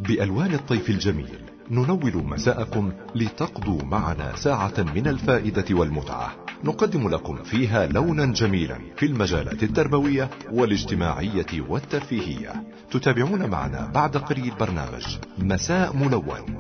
بألوان الطيف الجميل ننور مساءكم لتقضوا معنا ساعة من الفائدة والمتعة، نقدم لكم فيها لونا جميلا في المجالات التربوية والاجتماعية والترفيهية. تتابعون معنا بعد قليل برنامج مساء ملون.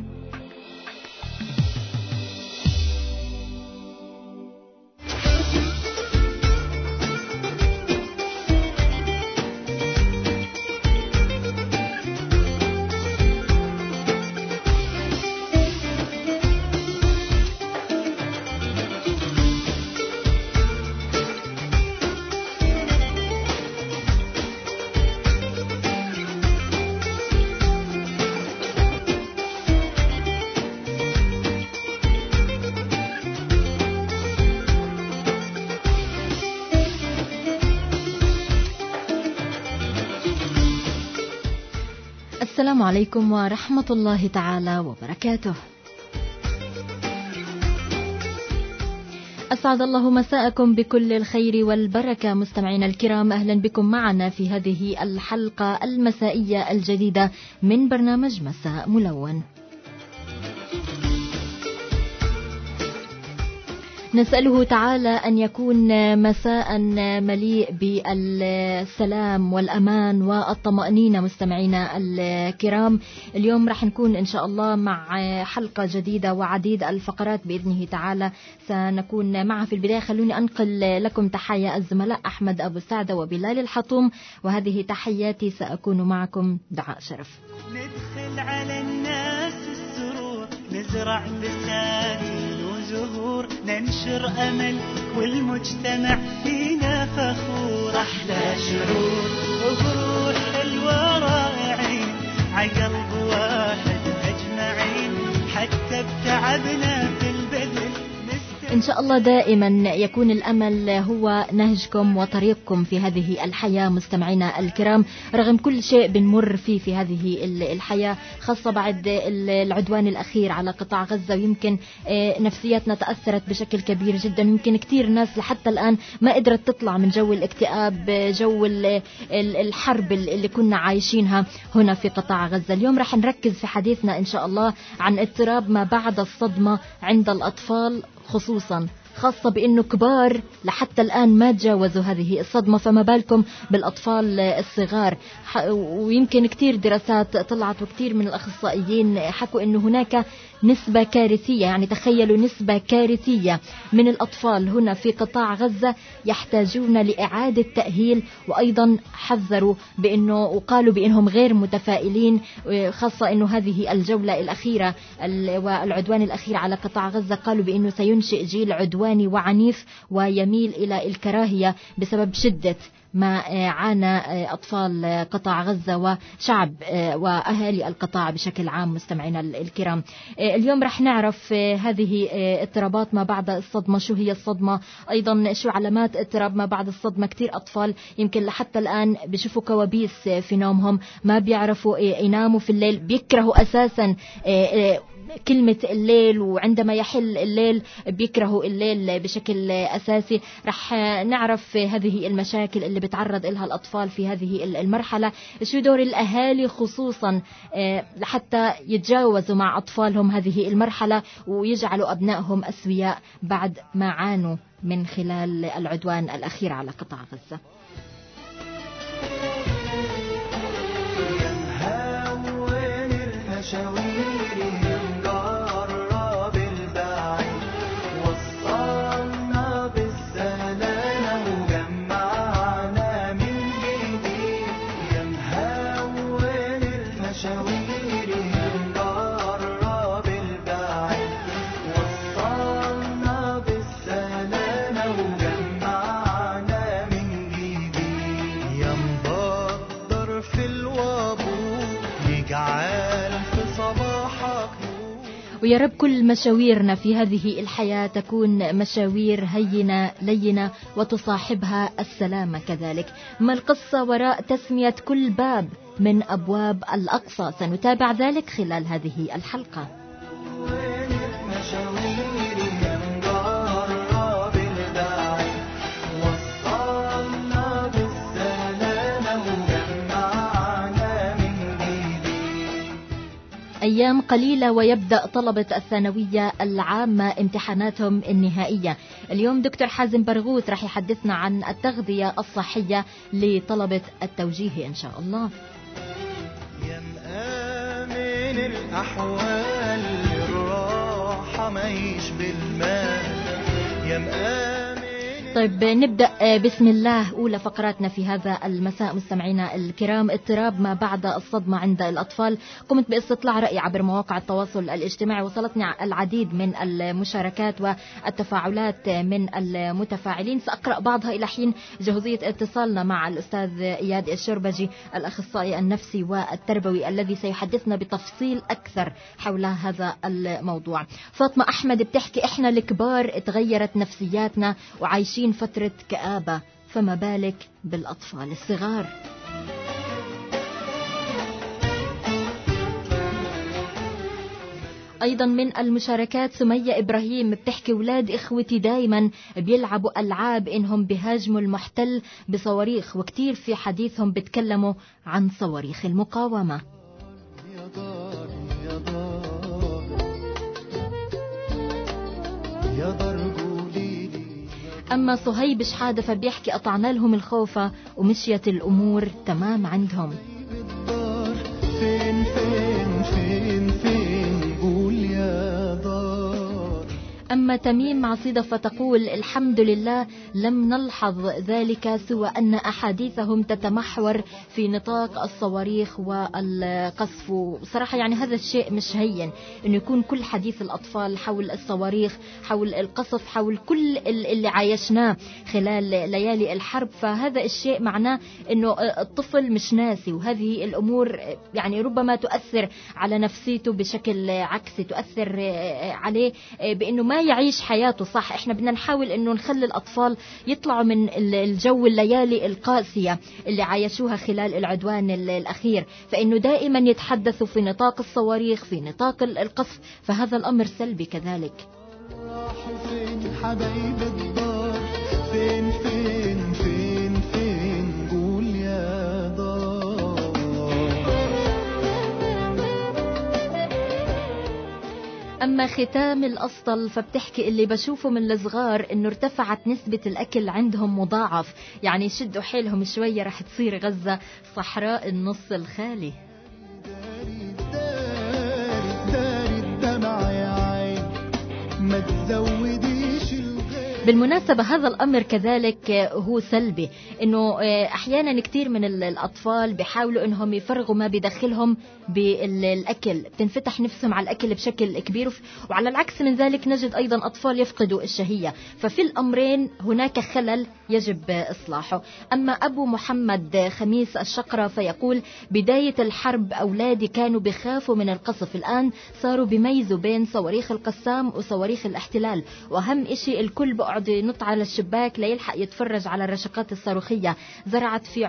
السلام عليكم ورحمة الله تعالى وبركاته. أسعد الله مساءكم بكل الخير والبركة مستمعينا الكرام، أهلا بكم معنا في هذه الحلقة المسائية الجديدة من برنامج مساء ملون. نسأله تعالى أن يكون مساء مليء بالسلام والأمان والطمأنينة. مستمعينا الكرام، اليوم راح نكون إن شاء الله مع حلقة جديدة وعديد الفقرات بإذنه تعالى سنكون معها. في البداية خلوني أنقل لكم تحية الزملاء أحمد أبو سعدة وبلال الحطوم، وهذه تحياتي، سأكون معكم دعاء شرف. ندخل على الناس السرور، نزرع بساتين وزهور، ننشر أمل والمجتمع فينا فخور. أحلى شعور وبروح حلوة رائعين، عقلب واحد أجمعين، حتى بتعبنا في البذل إن شاء الله دائما يكون الأمل هو نهجكم وطريقكم في هذه الحياة. مستمعينا الكرام، رغم كل شيء بنمر فيه في هذه الحياة، خاصة بعد العدوان الأخير على قطاع غزة، ويمكن نفسياتنا تأثرت بشكل كبير جدا. يمكن كتير ناس لحتى الآن ما قدرت تطلع من جو الاكتئاب، جو الحرب اللي كنا عايشينها هنا في قطاع غزة. اليوم رح نركز في حديثنا إن شاء الله عن اضطراب ما بعد الصدمة عند الأطفال، خاصة بأنه كبار لحتى الآن ما تجاوزوا هذه الصدمة، فما بالكم بالأطفال الصغار. ويمكن كتير دراسات طلعت وكتير من الأخصائيين حكوا أنه هناك نسبة كارثية، يعني تخيلوا نسبة كارثية من الأطفال هنا في قطاع غزة يحتاجون لإعادة تأهيل. وأيضا حذروا بأنه وقالوا بأنهم غير متفائلين، خاصة أنه هذه الجولة الأخيرة والعدوان الأخير على قطاع غزة قالوا بأنه سينشئ جيل عدواني وعنيف ويميل إلى الكراهية بسبب شدة ما عانى أطفال قطاع غزة وشعب وأهالي القطاع بشكل عام. مستمعينا الكرام، اليوم رح نعرف هذه اضطرابات ما بعد الصدمة، شو هي الصدمة، أيضا شو علامات اضطراب ما بعد الصدمة. كتير أطفال يمكن لحتى الآن بيشوفوا كوابيس في نومهم، ما بيعرفوا يناموا في الليل، بيكرهوا أساسا كلمة الليل، وعندما يحل الليل بيكرهوا الليل بشكل أساسي. رح نعرف هذه المشاكل اللي بتعرض لها الأطفال في هذه المرحلة، شو دور الأهالي خصوصا لحتى يتجاوزوا مع أطفالهم هذه المرحلة ويجعلوا أبنائهم أسوياء بعد ما عانوا من خلال العدوان الأخير على قطاع غزة. ويا رب كل مشاويرنا في هذه الحياة تكون مشاوير هينة لينة وتصاحبها السلامة كذلك. ما القصة وراء تسمية كل باب من أبواب الأقصى؟ سنتابع ذلك خلال هذه الحلقة. أيام قليلة ويبدأ طلبة الثانوية العامة امتحاناتهم النهائية. اليوم دكتور حازم برغوث راح يحدثنا عن التغذية الصحية لطلبة التوجيهي إن شاء الله. يا مآمن الأحوال الراحة ما يشبه المال يا مآمن. طيب نبدأ بسم الله أولى فقراتنا في هذا المساء مستمعينا الكرام. اضطراب ما بعد الصدمة عند الأطفال. قمت باستطلاع رأي عبر مواقع التواصل الاجتماعي، وصلتني العديد من المشاركات والتفاعلات من المتفاعلين، سأقرأ بعضها إلى حين جهوزية اتصالنا مع الأستاذ إياد الشربجي الأخصائي النفسي والتربوي الذي سيحدثنا بتفصيل أكثر حول هذا الموضوع. فاطمة أحمد بتحكي إحنا الكبار تغيرت نفسياتنا وعايشين فترة كآبة، فما بالك بالأطفال الصغار. أيضا من المشاركات سمية إبراهيم بتحكي ولاد إخوتي دايما بيلعبوا ألعاب إنهم بيهاجموا المحتل بصواريخ، وكتير في حديثهم بتكلموا عن صواريخ المقاومة. أما صهيب شحادة فبيحكي قطعنا لهم الخوفة ومشيت الأمور تمام عندهم. فين فين فين فين قول يا دار. أما تميم معصيدة فتقول الحمد لله لم نلحظ ذلك سوى أن أحاديثهم تتمحور في نطاق الصواريخ والقصف. وصراحة يعني هذا الشيء مش هين أنه يكون كل حديث الأطفال حول الصواريخ، حول القصف، حول كل اللي عايشناه خلال ليالي الحرب. فهذا الشيء معناه أنه الطفل مش ناسي، وهذه الأمور يعني ربما تؤثر على نفسيته بشكل عكسي، تؤثر عليه بأنه ما يعيش حياته صح. احنا بدنا نحاول انه نخلي الاطفال يطلعوا من الجو الليالي القاسية اللي عايشوها خلال العدوان الاخير، فانه دائما يتحدثوا في نطاق الصواريخ، في نطاق القصف، فهذا الامر سلبي كذلك. فين حبايب الدار فين فين فين فين قول يا دار. أما ختام الأسطل فبتحكي اللي بشوفه من الصغار إنه ارتفعت نسبة الأكل عندهم مضاعف، يعني شدوا حيلهم شوية رح تصير غزة صحراء النص الخالي. داري الدمع يا عين ما تزوديش. بالمناسبة هذا الأمر كذلك هو سلبي، إنه أحيانا كتير من الأطفال بيحاولوا إنهم يفرغوا ما بداخلهم بالأكل، بتنفتح نفسهم على الأكل بشكل كبير، وعلى العكس من ذلك نجد أيضا أطفال يفقدوا الشهية. ففي الأمرين هناك خلل يجب إصلاحه. أما أبو محمد خميس الشقرة فيقول بداية الحرب أولادي كانوا بيخافوا من القصف، الآن صاروا بيميزوا بين صواريخ القسام وصواريخ الاحتلال، وأهم إشي الكل بقعد ينط على الشباك ليلحق يتفرج على الرشقات الصاروخية. زرعت في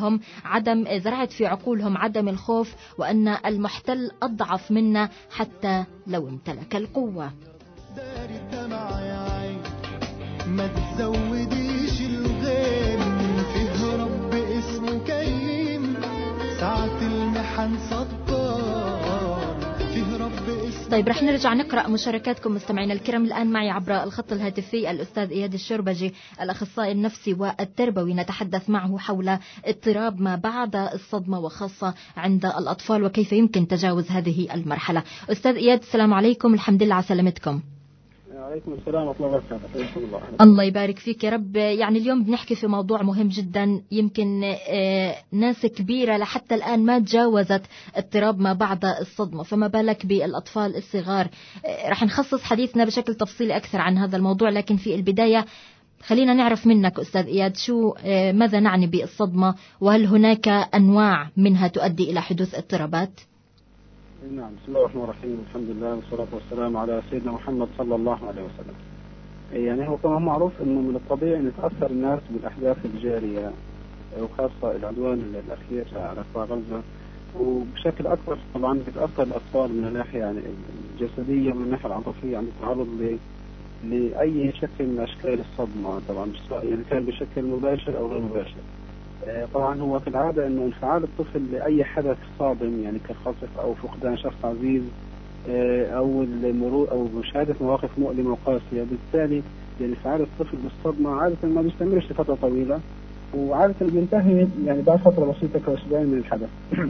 عقولهم عدم الخوف، وأن المحتل أضعف منا حتى لو امتلك القوة. داري الدمع يا عين ما تزوديش الغيم، فيه رب اسمه كريم ساعة المحن سطار، فيه رب اسمه. طيب رح نرجع نقرأ مشاركاتكم مستمعينا الكرام. الآن معي عبر الخط الهاتفي الأستاذ إياد الشربجي الأخصائي النفسي والتربوي، نتحدث معه حول اضطراب ما بعد الصدمة وخاصة عند الأطفال وكيف يمكن تجاوز هذه المرحلة. أستاذ إياد السلام عليكم، الحمد لله على سلامتكم. وعليكم السلام ورحمة الله وبركاته. الله يبارك فيك يا رب. يعني اليوم بنحكي في موضوع مهم جدا، يمكن ناس كبيرة لحتى الآن ما تجاوزت اضطراب ما بعد الصدمة، فما بالك بالأطفال الصغار. رح نخصص حديثنا بشكل تفصيلي أكثر عن هذا الموضوع، لكن في البداية خلينا نعرف منك أستاذ إياد ماذا نعني بالصدمة، وهل هناك أنواع منها تؤدي إلى حدوث اضطرابات؟ نعم، بسم الله الرحمن الرحيم، الحمد لله والصلاة والسلام على سيدنا محمد صلى الله عليه وسلم. يعني هو كما معروف أنه من الطبيعي أن يتأثر الناس بالأحداث الجارية، وخاصة العدوان الأخير على قطاع غزة، وبشكل أكبر طبعا بتأثر الأطفال من الناحية يعني الجسدية ومن الناحية العاطفية عند التعرض لأي شكل من أشكال الصدمة، طبعا سواء يعني كان بشكل مباشر أو غير مباشر. طبعا هو في العادة انه انفعال الطفل لأي حدث صادم يعني كالخطف او فقدان شخص عزيز او المرور او مشاهدة مواقف مؤلمة وقاسية، بالتالي يعني انفعال الطفل بالصدمة عادة ما بيستمرش لفترة طويلة، وعادة بينتهي يعني بعد فترة بسيطة كأسبوعين من الحدث.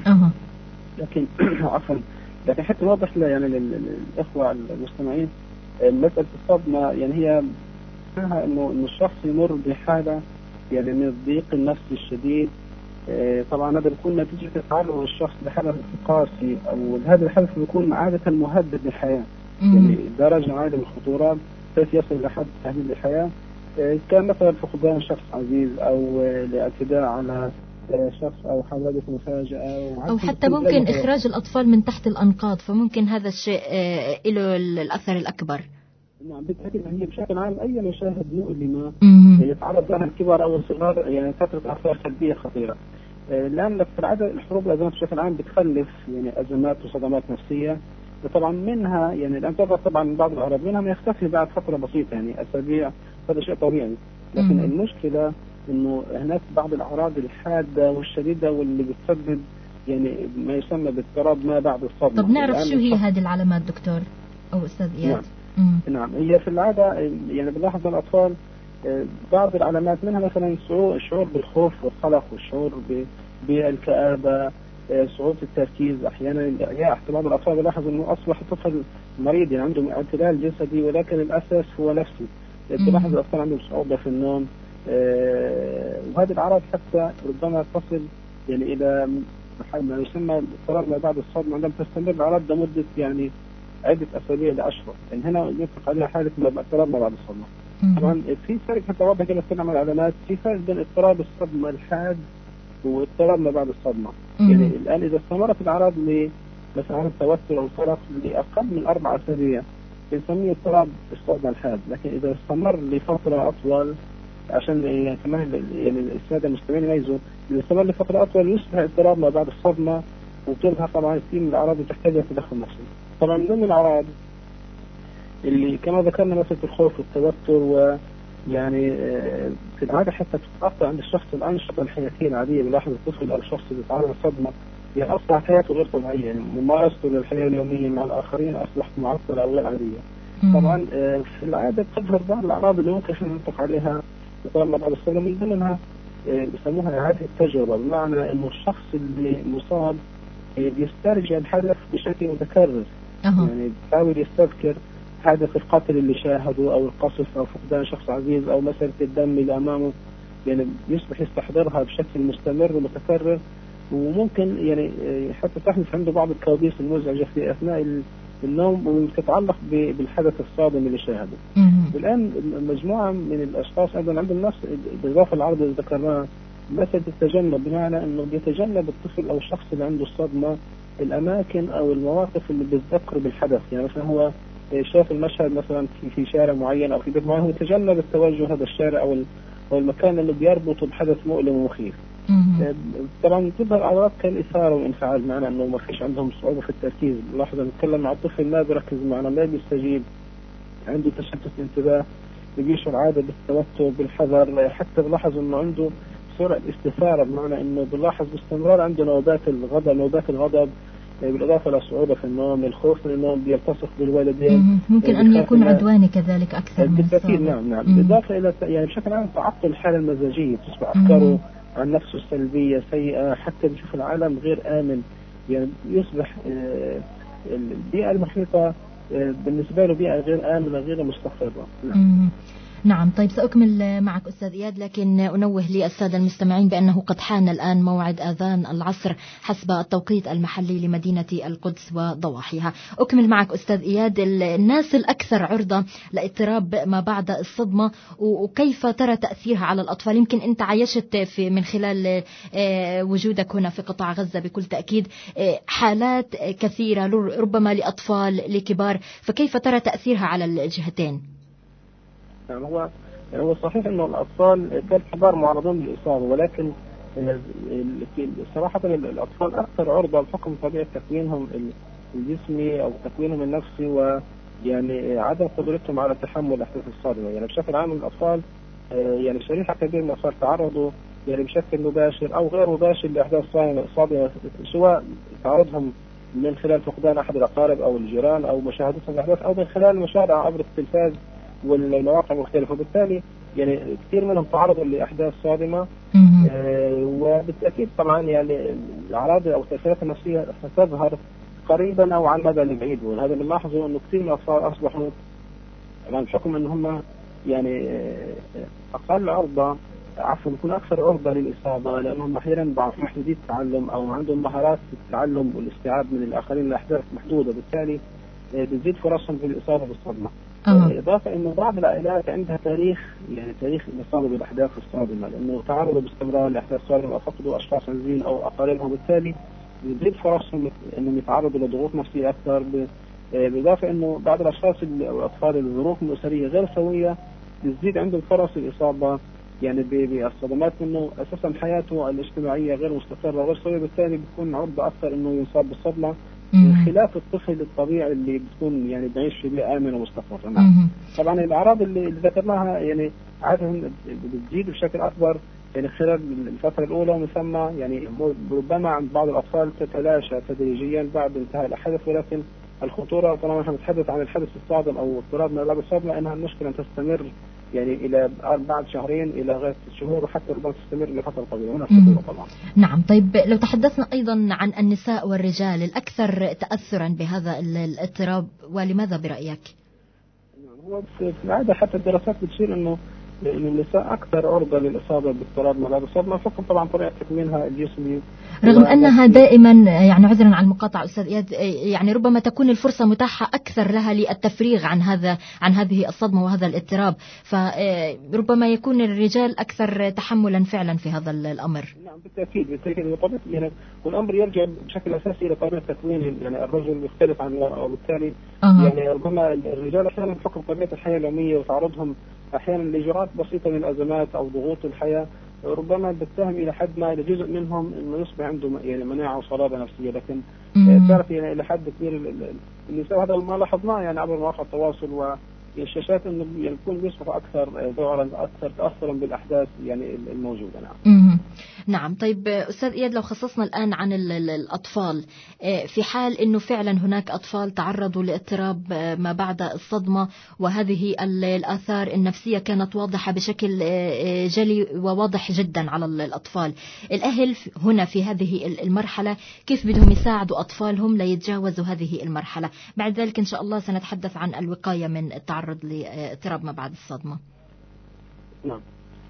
لكن عفوا، لكن حتى نوضح يعني للإخوة المستمعين مسألة الصدمة يعني هي انه الشخص يمر بحالة يعني من الضيق النفسي الشديد. طبعا هذا بيكون نتيجة تعرض الشخص لحدث قاسي، او هذا الحدث بيكون عادة مهدد للحياة، يعني درجة عالية من الخطورة كيف يصل لحد تهديد للحياة، كان مثلا فقدان شخص عزيز او الاعتداء على شخص او حادث مفاجأة، او حتى ممكن اخراج الاطفال من تحت الانقاض، فممكن هذا الشيء له الاثر الاكبر. نعم بالتأكيد. هي بشكل عام أي مشاهد مؤلمة يتعرض لها الكبار أو الصغار يعني تترك آثار سلبية خطيرة، لأن في العادة الحروب والأزمات بشكل عام بتخلف يعني أزمات وصدمات نفسية، وطبعا منها يعني الآن تظهر طبعا بعض الأعراض منها ما يختفي بعد فترة بسيطة يعني أسابيع، هذا شيء طبيعي. لكن المشكلة إنه هناك بعض الأعراض الحادة والشديدة واللي بتسبب يعني ما يسمى باضطراب ما بعد الصدمة. طب نعرف شو هي هذه العلامات دكتور أو أستاذ إياد؟ نعم هي في العادة يعني بنلاحظ الأطفال بعض العلامات منها مثلا الشعور بالخوف والقلق والشعور بالكآبة، صعوبة التركيز أحيانا. يا بعض الأطفال بلاحظ إنه أصبح طفل مريض يعني عنده اعتلال جسدي ولكن الأساس هو نفسي. بلاحظ الأطفال عندهم صعوبة في النوم، وهذه الأعراض حتى ربما تصل يعني إلى ما يسمى اضطراب ما بعد الصدمة، عندما تستمر الأعراض لمدة يعني عدة أسابيع لأشهر، يعني هنا يطلق عليها حالة اضطراب ما بعد الصدمة. طبعا في فرق حتى واضح كده نتكلم عن العلامات، في فرق بين اضطراب الصدمة الحاد واضطراب ما بعد الصدمة. يعني الآن إذا استمرت الأعراض مثلا التوتر أو القلق لأقل من 4 أسابيع بنسميه اضطراب الصدمة الحاد، لكن إذا استمر لفترة أطول عشان يعني كمان يعني السادة المستمعين يميزوا، إذا استمر لفترة أطول يصبح اضطراب ما بعد الصدمة، وتظهر طبعا كثير من الأعراض اللي تحتاج تدخل نفسي. طبعا من ضمن الأعراض اللي كما ذكرنا مثل الخوف والتوتر، ويعني في العادة حتى تتأثر عند الشخص الأنشطة الحياتية العادية. بلاحظ الطفل أو الشخص اللي تعرض للصدمة يعني أصبح حياته غير طبيعية، يعني ممارسته للحياة اليومية مع الآخرين أصبحت معطلة أو غير عادية. طبعا في العادة تظهر بعض الأعراض اللي ممكن ننطق عليها طبعا بعد الصدمة، من ضمنها بيسموها إعادة التجربة، بمعنى إنه الشخص اللي مصاب بيسترجع الحدث بشكل متكرر، يعني بيحاول يستذكر حادث القتل اللي شاهده أو القصف أو فقدان شخص عزيز أو مسألة الدم اللي أمامه، يعني يصبح يستحضرها بشكل مستمر ومتكرر، وممكن يعني حتى تحدث عنده بعض الكوابيس المزعجة في أثناء النوم وتتعلق بالحدث الصادم اللي شاهده. والآن مجموعة من الأشخاص أيضا عندهم نفس بالإضافة للعرض اللي ذكرناه مسألة التجنب، بمعنى أنه بيتجنب الطفل أو الشخص اللي عنده الصدمة الأماكن أو المواقف اللي بتذكر بالحدث. يعني مثلا هو شاف المشهد مثلا في شارع معين أو في بيت معين، هو يتجنب التوجه هذا الشارع أو المكان اللي بيربطه بحدث مؤلم ومخيف. طبعا تظهر أعراض كالإثارة والانفعال، معنى أنه ما فيش عندهم صعوبة في التركيز. لاحظ نتكلم مع الطفل ما بيركز معنا، ما بيستجيب، عنده تشتت انتباه، بيشعر عادة بالتوتر بالحذر، حتى بلاحظ أنه عنده سرعة استثارة، بمعنى أنه بلاحظ باستمرار عنده نوبات الغضب بالإضافة لصعوبة في النوم، الخوف من النوم، بيلتصق بالوالدين، ممكن أن يكون عدواني كذلك أكثر من السابق. نعم بالإضافة إلى يعني بشكل عام تعطل الحالة المزاجية، تصبح أفكاره عن نفسه السلبية سيئة، حتى بيشوف العالم غير آمن، يعني يصبح البيئة المحيطة بالنسبة له بيئة غير آمنة غير مستقرة. نعم. طيب سأكمل معك أستاذ إياد، لكن أنوه للسادة المستمعين بأنه قد حان الآن موعد أذان العصر حسب التوقيت المحلي لمدينة القدس وضواحيها. أكمل معك أستاذ إياد، الناس الأكثر عرضة لاضطراب ما بعد الصدمة وكيف ترى تأثيرها على الأطفال؟ يمكن أنت عايشت من خلال وجودك هنا في قطاع غزة بكل تأكيد حالات كثيرة ربما لأطفال لكبار، فكيف ترى تأثيرها على الجهتين؟ يعني هو صحيح انه الاطفال كالكبار معرضون للاصابه، ولكن صراحه الاطفال اكثر عرضه بحكم طبيعه تكوينهم الجسمي او تكوينهم النفسي، ويعني عدم قدرتهم على تحمل احداث الصدمه. يعني بشكل عام الاطفال يعني شريحه كبيره من الاطفال تعرضوا يعني بشكل مباشر أو غير مباشر لأحداث صادمة، سواء تعرضهم من خلال فقدان أحد الأقارب أو الجيران أو مشاهدتهم الأحداث أو من خلال المشاهدة عبر التلفاز والمواقع المختلفة. وبالتالي يعني كثير منهم تعرضوا لأحداث صادمة، وبالتأكيد طبعا يعني الأعراض أو التأثيرات النفسية ستظهر قريبا أو على المدى البعيد. وهذا اللي نلاحظه إنه كثير من الأطفال أصبحوا طبعا بحكم إن هم يعني أقل عرضة، عفوا يكون أكثر عرضة للإصابة، لأنهم أحيانا بعض محدودي التعلم أو عندهم مهارات في التعلم والاستيعاب من الآخرين لأحداث محدودة، بالتالي بتزيد فرصهم بالإصابة بالصدمة. إضافة إنه بعض العائلات عندها تاريخ، يعني تاريخ الإصابة بالأحداث الصادمة، لأنه تعرضوا باستمرار لأحداث صادمة أو فقدوا أشخاص عزيزين أو أقاربهم، وبالتالي بتزيد فرصهم إنهم يتعرضوا لضغوط نفسية أكثر. بالإضافة إنه بعض الأشخاص أو الأطفال الظروف الأسرية غير سوية بتزيد عندهم فرص الإصابة يعني بالصدمات، إنه أساسا حياته الاجتماعية غير مستقرة وغير سوية، بالتالي بيكون عرضة أكثر إنه يصاب بالصدمة، خلاف الطفل الطبيعي اللي بتكون يعني بعيش في بيئة آمنة ومستقرة. طبعا الأعراض اللي ذكرناها يعني عادة بتزيد بشكل أكبر يعني خلال الفترة الأولى، ومن ثم يعني ربما عند بعض الأطفال تتلاشى تدريجيا بعد انتهاء الحدث. ولكن الخطورة طالما نحن نتحدث عن الحدث الصادم أو اضطراب ما بعد الصدمة، إنها المشكلة تستمر يعني إلى بعد شهرين إلى غاية شهور، وحتى ربما تستمر لفترة طويلة. هنا الخطورة طبعا. نعم. طيب لو تحدثنا أيضا عن النساء والرجال الأكثر تأثرا بهذا الاضطراب، ولماذا برأيك؟ هو في العادة حتى الدراسات بتشير إنه النساء أكثر عرضة للإصابة باضطراب ما بعد الصدمة، حكم طبعا طبيعة تكوينها الجسمي، رغم أنها دائما يعني عذرا على المقاطعة أستاذ إياد، يعني ربما تكون الفرصة متاحة أكثر لها للتفريغ عن هذه الصدمة وهذا الاضطراب، فربما يكون الرجال أكثر تحملا فعلا في هذا الأمر. نعم بالتأكيد يعني والأمر يرجع بشكل أساسي إلى طبيعة تكوين يعني الرجل يختلف عن المرأة، وبالتالي يعني ربما الرجال أحيانا بحكم طبيعة الحياة اليومية وتعرضهم أحيانا لجرات بسيطة من الأزمات أو ضغوط الحياة، ربما بتهم إلى حد ما لجزء منهم إنه يصبح عنده يعني مناعة وصلابة نفسية. لكن تعرف يعني إلى حد كبير النساء، هذا ما لاحظناه يعني عبر مواقع التواصل والشاشات، إنه يعني يكون بيصبحوا أكثر ذعرا أكثر تأثرا بالأحداث يعني الموجودة. نعم. طيب أستاذ إياد، لو خصصنا الآن عن الأطفال، في حال أنه فعلا هناك أطفال تعرضوا لاضطراب ما بعد الصدمة، وهذه الآثار النفسية كانت واضحة بشكل جلي وواضح جدا على الأطفال، الأهل هنا في هذه المرحلة كيف بدهم يساعدوا أطفالهم ليتجاوزوا هذه المرحلة؟ بعد ذلك إن شاء الله سنتحدث عن الوقاية من التعرض لاضطراب ما بعد الصدمة. نعم.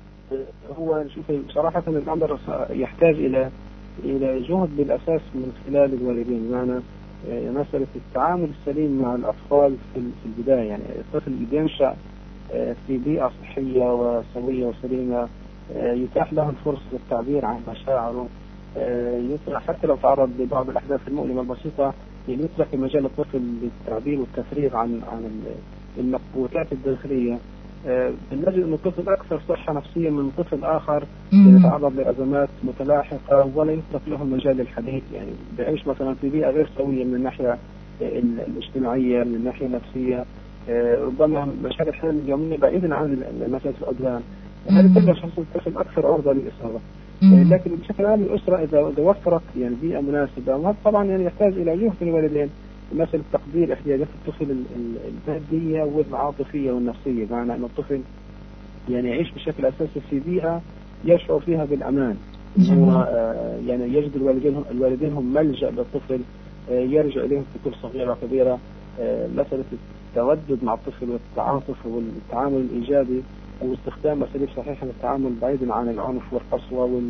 هو شوف صراحة الأمر يحتاج إلى جهد بالأساس من خلال الوالدين، بمعنى مسألة التعامل السليم مع الأطفال في البداية. يعني الطفل اللي بينشأ في بيئة صحية وسوية وسليمة يتاح له الفرصة للتعبير عن مشاعره، يترك حتى لو تعرض لبعض الأحداث المؤلمة البسيطة، يعني يترك مجال الطفل للتعبير والتفريغ عن المكبوتات الداخلية. بنجد أن الطفل أكثر صحة نفسية من طفل آخر يتعرض لأزمات متلاحقة ولا يترك له مجال للحديث، يعني بيعيش مثلا في بيئة غير سوية من الناحية الاجتماعية، من الناحية النفسية، ربما مشاكل الحياة اليومية بعيدا عن مسألة الأدمان. هذه كلها شخص الطفل أكثر عرضة للإصابة. لكن بشكل عام الأسرة إذا وفرت يعني بيئة مناسبة، وهذا طبعا يعني يحتاج إلى جهد من الوالدين، مثل تقدير احتياجات الطفل المادية والعاطفية والنفسية، بمعنى أن الطفل يعني يعيش بشكل أساسي في بيئة يشعر فيها بالأمان، هو يعني يجد الوالدين هم ملجأ للطفل يرجع إليهم في كل صغيرة وكبيرة. مسألة التودد مع الطفل والتعاطف والتعامل الإيجابي واستخدام أساليب صحيحة للتعامل بعيدا عن العنف والقسوة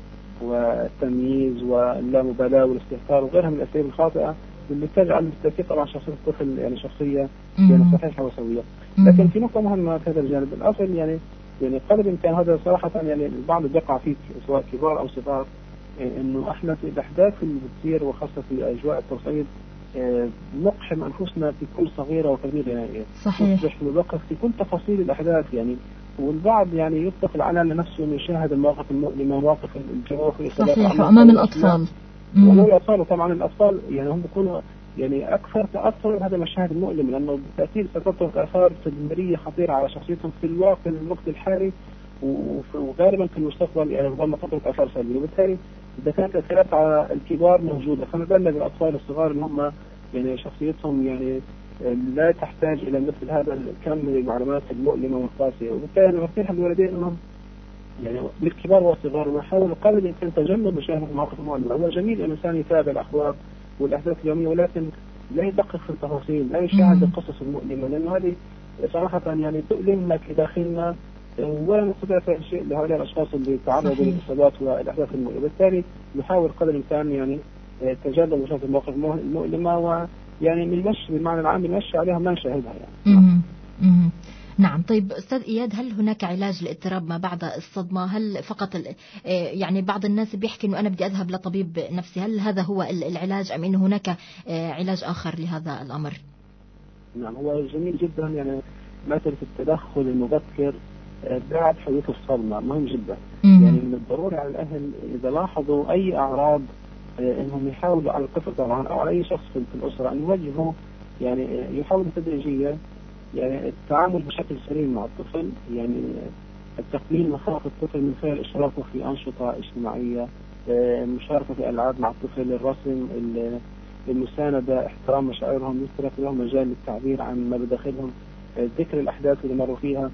والتمييز واللامبالاة والاستهتار وغيرها من الأساليب الخاطئة، اللي تجعل بالتأكيد طبعا شخصية الطفل يعني شخصية يعني صحيحة وسوية. لكن في نقطة مهمة في هذا الجانب، الأصل يعني قدر الإمكان هذا صراحة يعني البعض بيقع فيه سواء كبار أو صغار، إنه إحنا في الأحداث اللي بتصير وخاصة في أجواء التصعيد نقحم أنفسنا في كل صغيرة وكبيرة، يعني صحيح نوقف في كل تفاصيل الأحداث يعني. والبعض يعني يتقل على نفسه أن يشاهد المواقف المؤلمة، مواقف الجروح صحيح أمام الأطفال. والأطفال طبعا الأطفال يعني هم بيكونوا يعني أكثر تأثر بهذا المشاهد المؤلم، لأنه بالتأكيد ستترك آثار تدميرية خطيرة على شخصيتهم في الوقت الحالي وغالبا في المستقبل يعني ربما تترك اثار سلبيه. وبالتالي اذا كانت تاثيرات على الكبار موجوده، فما بالنا بالاطفال الصغار اللي هم يعني شخصيتهم يعني لا تحتاج الى مثل هذا الكم من المعلومات المؤلمه والقاسيه. وبالتالي نصيحه للوالدين انهم يعني بالكبار والصغار نحاول قدر الامكان تجنب مشاهده المواقف المؤلمه. هو جميل الانسان يتابع الاخبار والاحداث اليوميه، ولكن لا يدقق في التفاصيل، لا يشاهد القصص المؤلمه، لانه هذه صراحه يعني تؤلمنا في داخلنا ولا نستطيع فعل شيء لهؤلاء الاشخاص اللي تعرضوا للاصابات والاحداث المؤلمه. بالتالي نحاول قدر الامكان يعني تجنب مشاهده المواقف المؤلمه، ويعني نمشي بالمعنى العام نمشي عليها ما نشاهدها يعني. نعم. طيب أستاذ إياد، هل هناك علاج لاضطراب ما بعد الصدمة؟ هل فقط يعني بعض الناس بيحكي إنه أنا بدي أذهب لطبيب نفسي، هل هذا هو العلاج أم إنه هناك علاج آخر لهذا الأمر؟ نعم، هو جميل جدا يعني مسألة التدخل المبكر بعد حدوث الصدمة مهم جدا. يعني من الضروري على الأهل إذا لاحظوا أي أعراض إنهم يحاولوا على الطفل طبعا أو على أي شخص في الأسرة أن يوجهوا يعني يحاولوا تدريجيا يعني التعامل بشكل سليم مع الطفل، يعني التقليل مخاوف الطفل من خلال إشراكه في أنشطة اجتماعية، المشاركة في ألعاب مع الطفل، الرسم، المساندة، احترام مشاعرهم، يترك لهم مجال للتعبير عن ما بداخلهم، ذكر الأحداث اللي مروا فيها.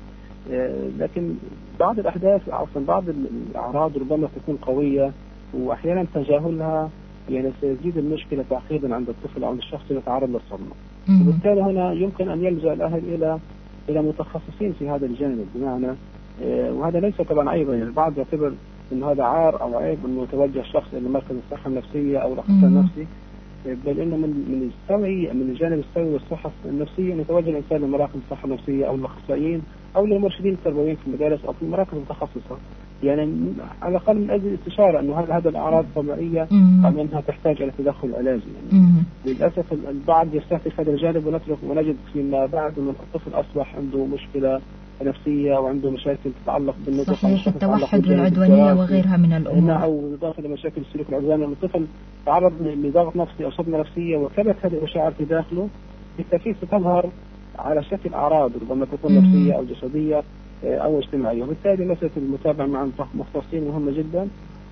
لكن بعض الأحداث عفوا بعض الأعراض ربما تكون قوية وأحيانا تجاهلها يعني سيزيد المشكلة تعقيدا عند الطفل أو الشخص اللي يتعرض للصدمة. وبالتالي هنا يمكن أن يلجأ الأهل إلى متخصصين في هذا الجانب، بمعنى وهذا ليس طبعا عيبا، يعني البعض يعتبر أن هذا عار أو عيب أنه يتوجه الشخص إلى مركز الصحة النفسية أو الأخصائي النفسي، بل إنه من السوي من الجانب السوي والصحة النفسية أن يتوجه الإنسان لمراكز الصحة النفسية أو الأخصائيين أو للمرشدين التربويين في المدارس أو في المراكز المتخصصة، يعني على الأقل من أجل الاستشارة أنه هذا الأعراض طبيعية أم أنها تحتاج إلى تدخل علاجي. يعني للأسف البعض يستهدف هذا الجانب ونجد فيما بعد أن الطفل أصبح عنده مشكلة نفسية وعنده مشاكل تتعلق بالنطق، صحيح، التوحد والعدوانية وغيرها من الأمور، أو إضافة لمشاكل السلوك العدواني. الطفل تعرض لضغط نفسي أو صدمة نفسية وكبت هذه المشاعر في داخله، بالتأكيد ستظهر على شكل أعراض ربما تكون نفسية أو جسدية أو اجتماعية. وبالتالي مسألة المتابعة مع المختصين مهمة جدا.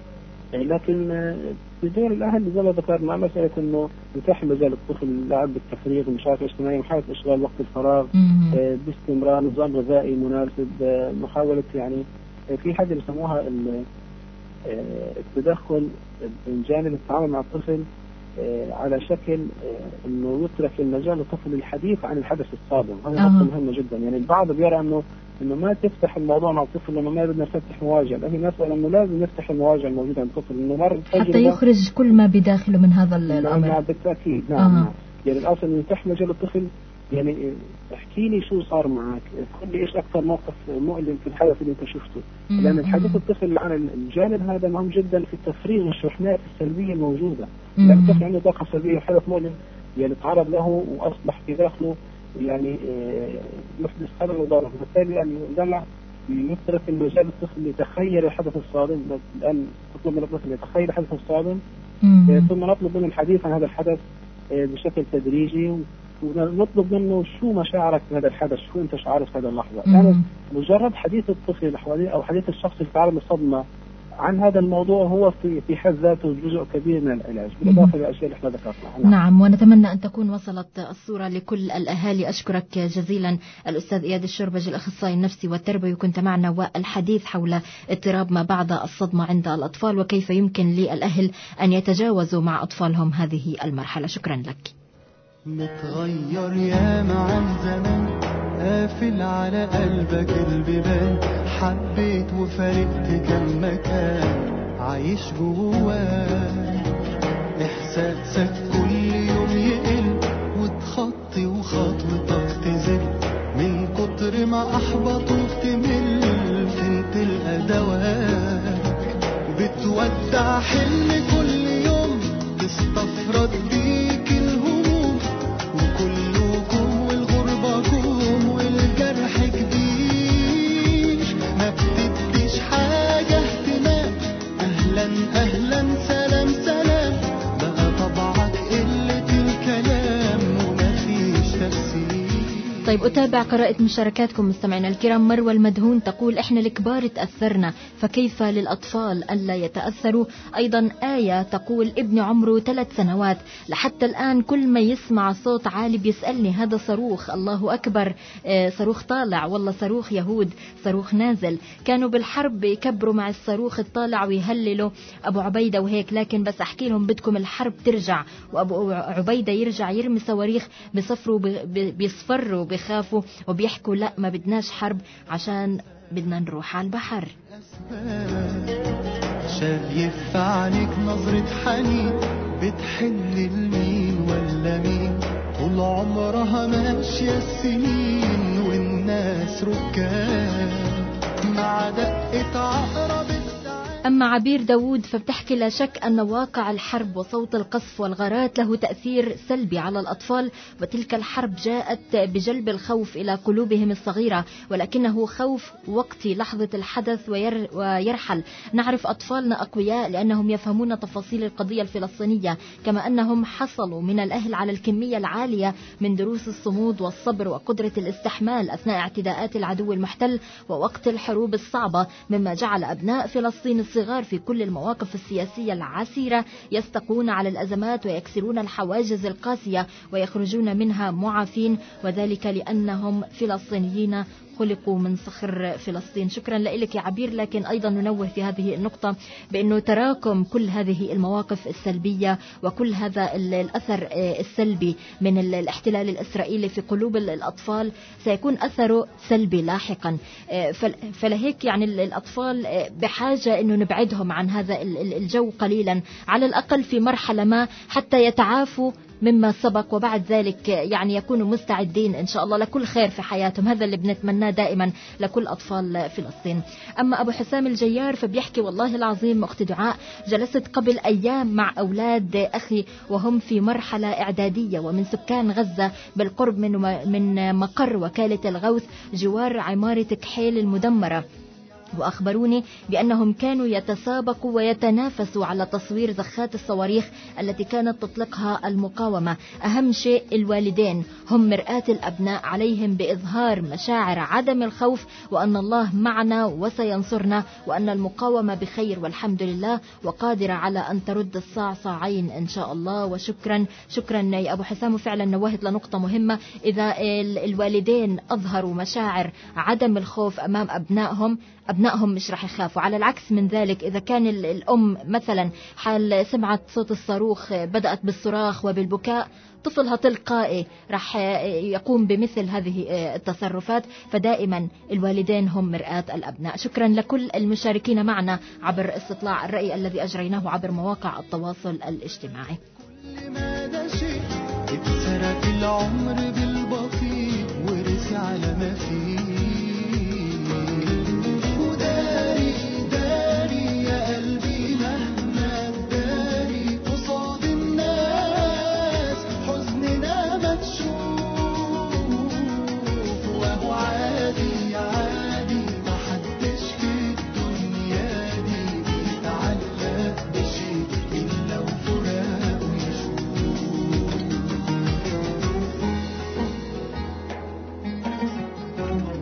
لكن بدور الأهل زي ما ذكرنا مسألة إنه يتاح مجال الطفل اللعب بالتفريغ، المشاركة الاجتماعية، محاولة إشغال وقت الفراغ باستمرار، نظام غذائي مناسب، محاولة يعني في حاجة يسموها التدخل من جانب التعامل مع الطفل على شكل إنه يترك المجال للطفل الحديث عن الحدث الصادم. هذا نقطة مهمة جدا. يعني البعض بيرى إنه ما تفتح الموضوع مع الطفل، لأنه ما بدنا نفتح مواجهة. هي مسألة إنه لازم نفتح المواجهة الموجودة عند الطفل، إنه مر حتى يخرج كل ما بداخله من هذا الأمر. نعم بالتأكيد. نعم. يعني الأصل إنه يفتح مجال الطفل، يعني احكي لي شو صار معك، قل لي إيش أكثر موقف مؤلم في الحدث اللي أنت شفته. لأن الحديث الطفل عن الجانب هذا مهم جدا في تفريغ الشحنات السلبية الموجودة. لأن الطفل عنده طاقة سلبية وحدث مؤلم يعني تعرض له وأصبح في داخله يعني يحدث خلل وضرر. بالتالي يعني لما يترك المجال الطفل يتخيل الحدث الصادم، الآن نطلب من الطفل يتخيل الحدث الصادم، ثم نطلب منه الحديث عن هذا الحدث بشكل تدريجي، ونطلب منه شو مشاعرك في هذا الحدث، شو أنت شعرت في هذا اللحظة. يعني مجرد حديث الطفل أو حديث الشخص اللي تعرض للصدمة عن هذا الموضوع هو في حد ذاته جزء كبير من العلاج، بالإضافة للأشياء اللي احنا ذكرناها. نعم، ونتمنى أن تكون وصلت الصورة لكل الأهالي. أشكرك جزيلا الأستاذ إياد الشربجي، الأخصائي النفسي والتربوي، كنت معنا والحديث حول اضطراب ما بعد الصدمة عند الأطفال وكيف يمكن للأهل أن يتجاوزوا مع أطفالهم هذه المرحلة. شكرا لك. متغير يا مع زمان، قافل على قلبك البيبان، حبيت وفارقت كم مكان عايش جواك، احساسك كل يوم يقل وتخطي وخطوتك تزل، من كتر ما احبطوك تمل، فين تلقى دواك، بتودع حلم كل يوم تستفرد بيك الهموم، وكلكم والغربة كوم والجرح كبير، ما بتديش حاجة اهتمام، اهلا اهلا سلام سلام، بقى طبعك قلة الكلام ومفيش تفسير. طيب أتابع قراءة مشاركاتكم مستمعينا الكرام. مروى المدهون تقول إحنا الكبار تأثرنا فكيف للأطفال ألا يتأثروا. أيضا آية تقول ابني عمره 3 سنوات لحتى الآن كل ما يسمع صوت عالي بيسألني هذا صاروخ، الله أكبر، صاروخ طالع والله صاروخ يهود، صاروخ نازل. كانوا بالحرب يكبروا مع الصاروخ الطالع ويهللوا أبو عبيدة وهيك، لكن بس أحكي لهم بدكم الحرب ترجع وأبو عبيدة يرجع يرمي صواريخ بيصفروا بيخافوا وبيحكوا لا ما بدناش حرب عشان بدنا نروح على البحر. شايف عليك نظرة حنين بتحن لمين ولا مين، طول عمرها ماشية السنين والناس ركاب مع دقة عقرب. أما عبير داود فبتحكي لا شك أن واقع الحرب وصوت القصف والغارات له تأثير سلبي على الأطفال، وتلك الحرب جاءت بجلب الخوف إلى قلوبهم الصغيرة، ولكنه خوف وقتي لحظة الحدث ويرحل. نعرف أطفالنا أقوياء لأنهم يفهمون تفاصيل القضية الفلسطينية، كما أنهم حصلوا من الأهل على الكمية العالية من دروس الصمود والصبر وقدرة الاستحمال أثناء اعتداءات العدو المحتل ووقت الحروب الصعبة، مما جعل أبناء فلسطين الصغار في كل المواقف السياسية العسيرة يستقون على الأزمات ويكسرون الحواجز القاسية ويخرجون منها معافين، وذلك لأنهم فلسطينيين خلقوا من صخر فلسطين. شكرا لك يا عبير. لكن أيضا ننوه في هذه النقطة بأنه تراكم كل هذه المواقف السلبية وكل هذا الأثر السلبي من الاحتلال الإسرائيلي في قلوب الأطفال سيكون أثره سلبي لاحقا. فلهيك يعني الأطفال بحاجة أنه نبعدهم عن هذا الجو قليلا على الأقل في مرحلة ما حتى يتعافوا مما سبق، وبعد ذلك يعني يكونوا مستعدين إن شاء الله لكل خير في حياتهم. هذا اللي بنتمناه دائما لكل أطفال فلسطين. أما أبو حسام الجيار فبيحكي والله العظيم أختي دعاء جلست قبل أيام مع أولاد أخي وهم في مرحلة إعدادية ومن سكان غزة بالقرب من مقر وكالة الغوث جوار عمارة كحيل المدمرة، وأخبروني بأنهم كانوا يتسابقوا ويتنافسوا على تصوير زخات الصواريخ التي كانت تطلقها المقاومة. أهم شيء الوالدين هم مرآة الأبناء، عليهم بإظهار مشاعر عدم الخوف وأن الله معنا وسينصرنا وأن المقاومة بخير والحمد لله وقادرة على أن ترد الصاعصاعين إن شاء الله. وشكرا يا أبو حسام. فعلا نوهت لنقطة مهمة، إذا الوالدين أظهروا مشاعر عدم الخوف أمام أبنائهم مش رح يخافوا. على العكس من ذلك، إذا كان الأم مثلا حال سمعت صوت الصاروخ بدأت بالصراخ وبالبكاء، طفلها تلقائي رح يقوم بمثل هذه التصرفات. فدائما الوالدين هم مرآة الأبناء. شكرا لكل المشاركين معنا عبر استطلاع الرأي الذي أجريناه عبر مواقع التواصل الاجتماعي. كل ما ده شيء اتسرق العمر بالبطيء ورسي على ما فيه، داري يا قلبي مهما تداري قصاد الناس حزننا ما تشوف، وهو عادي محدش في الدنيا دي بيتعلق بشيء إلا وفراقه يشوف.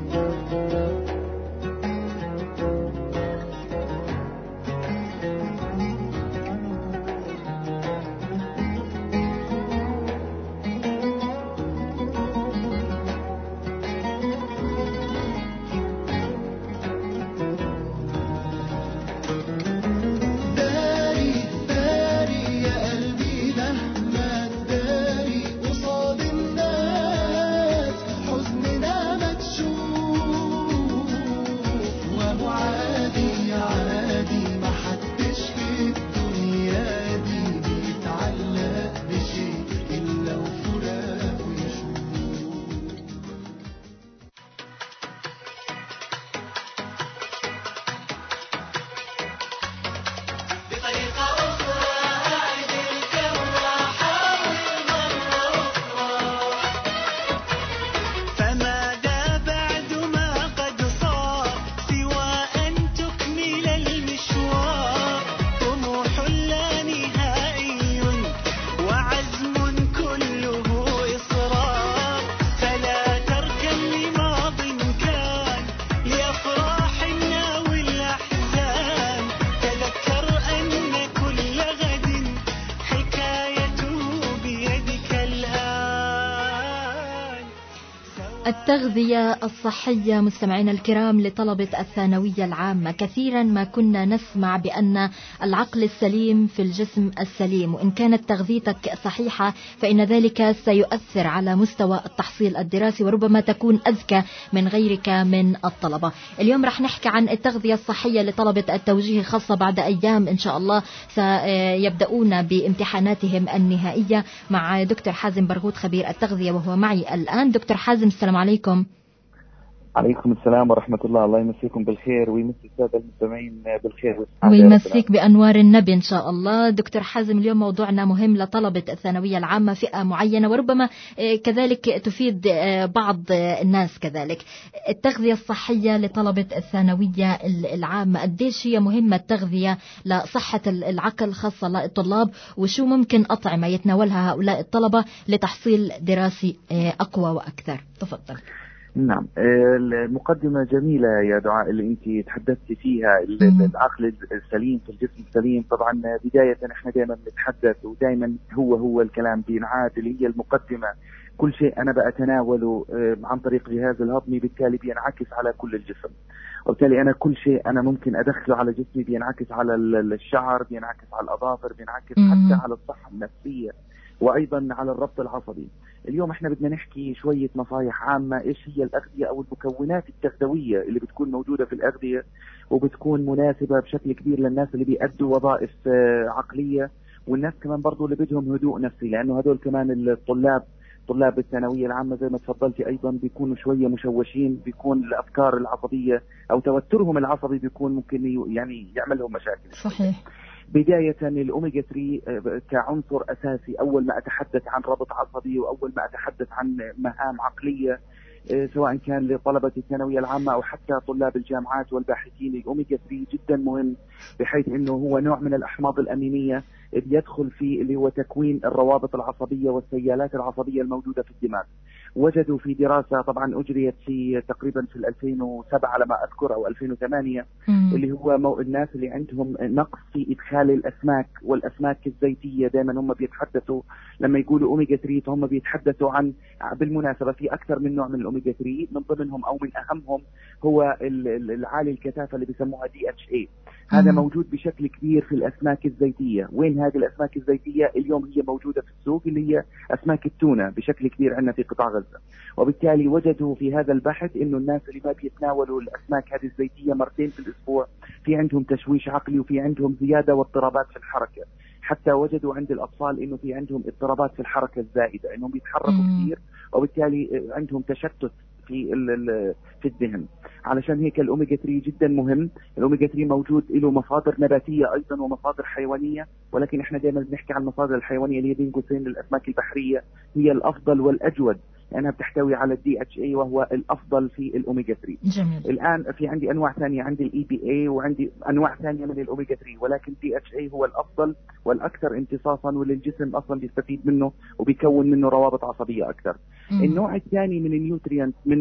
التغذية الصحية مستمعينا الكرام لطلبة الثانوية العامة. كثيرا ما كنا نسمع بأن العقل السليم في الجسم السليم، وإن كانت تغذيتك صحيحة فإن ذلك سيؤثر على مستوى التحصيل الدراسي وربما تكون أذكى من غيرك من الطلبة. اليوم رح نحكي عن التغذية الصحية لطلبة التوجيه، خاصة بعد أيام إن شاء الله سيبدأون بامتحاناتهم النهائية، مع دكتور حازم برغوث خبير التغذية وهو معي الآن. دكتور حازم، السلام عليكم. عليكم السلام ورحمة الله. الله يمسيكم بالخير ويمسي السادة المستمعين بالخير ويمسيك بأنوار النبي إن شاء الله. دكتور حازم، اليوم موضوعنا مهم لطلبة الثانوية العامة، فئة معينة وربما كذلك تفيد بعض الناس كذلك. التغذية الصحية لطلبة الثانوية العامة، قديش هي مهمة التغذية لصحة العقل خاصة للطلاب، وشو ممكن أطعمة يتناولها هؤلاء الطلبة لتحصيل دراسي أقوى وأكثر؟ تفضل. نعم، المقدمة جميلة يا دعاء اللي انت تحدثتي فيها، العقل السليم في الجسم السليم. طبعا بداية احنا دائما بنتحدث ودائما هو الكلام بينعاد اللي هي المقدمة. كل شيء انا بتناوله عن طريق جهاز الهضمي بالتالي بينعكس على كل الجسم، وبالتالي انا كل شيء انا ممكن ادخله على جسمي بينعكس على الشعر، بينعكس على الاظافر، بينعكس حتى على الصحة النفسية وايضا على الربط العصبي. اليوم احنا بدنا نحكي شوية نصايح عامة ايش هي الأغذية او المكونات التغذوية اللي بتكون موجودة في الأغذية وبتكون مناسبة بشكل كبير للناس اللي بيأدوا وظائف عقلية، والناس كمان برضو اللي بدهم هدوء نفسي، لانه هدول كمان طلاب الثانوية العامة زي ما تفضلتي ايضا بيكونوا شوية مشوشين، بيكون الافكار العصبية او توترهم العصبي بيكون ممكن يعني يعمل لهم مشاكل. صحيح. بداية الأوميجا 3 كعنصر أساسي، أول ما أتحدث عن ربط عصبي وأول ما أتحدث عن مهام عقلية سواء كان لطلبة الثانوية العامة أو حتى طلاب الجامعات والباحثين، الأوميجا 3 جدا مهم، بحيث أنه هو نوع من الأحماض الأمينية بيدخل في اللي هو تكوين الروابط العصبية والسيالات العصبية الموجودة في الدماغ. وجدوا في دراسة طبعا أجريت في تقريبا في 2007 على ما أذكر أو 2008 اللي هو الناس اللي عندهم نقص في إدخال الأسماك والأسماك الزيتية. دائما هم بيتحدثوا لما يقولوا أوميجا 3 فهم بيتحدثوا عن، بالمناسبة في أكثر من نوع من الأوميجا 3، من ضمنهم أو من أهمهم هو العالي الكثافة اللي بيسموها DHA. هذا موجود بشكل كبير في الأسماك الزيتية. وين هذه الأسماك الزيتية؟ اليوم هي موجودة في السوق، اللي هي أسماك التونة بشكل كبير عندنا في قطاع غزة. وبالتالي وجدوا في هذا البحث إنه الناس اللي ما بيتناولوا الأسماك هذه الزيتية مرتين في الأسبوع في عندهم تشويش عقلي وفي عندهم زيادة واضطرابات في الحركة. حتى وجدوا عند الأطفال إنه في عندهم اضطرابات في الحركة الزائدة، إنهم بيتحركوا كثير وبالتالي عندهم تشتت في الذهن. علشان هيك الأوميجا 3 جدا مهم. الأوميجا 3 موجود له مصادر نباتية أيضا ومصادر حيوانية، ولكن احنا دائما بنحكي عن المصادر الحيوانية اللي هي بين قوسين للأسماك البحرية هي الأفضل والأجود، لأنها بتحتوي على DHA وهو الأفضل في الأوميجا 3. جميل. الآن في عندي أنواع ثانية، عندي EPA وعندي أنواع ثانية من الأوميجا 3، ولكن DHA هو الأفضل والأكثر امتصاصا والجسم أصلا بيستفيد منه وبيكون منه روابط عصبية أكثر. النوع الثاني من النيوتريانت من